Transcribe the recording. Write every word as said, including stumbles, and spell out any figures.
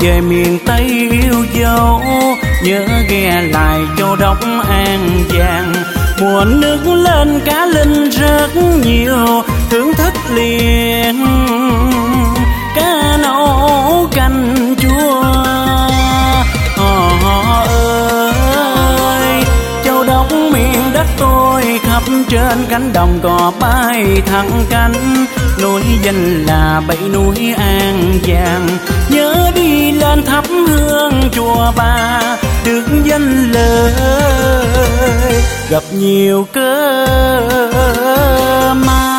về miền Tây yêu dấu, nhớ ghé lại Châu Đốc An Giang. Mùa nước lên cá linh rất nhiều, thưởng thức liền cá nấu canh chua. Họ ơi, Châu Đốc miền đất tôi, khắp trên cánh đồng cò bay thẳng cánh. Nối danh là bảy núi An Giang, nhớ đi lên thắp hương chùa Ba, được danh lời gặp nhiều cơ may.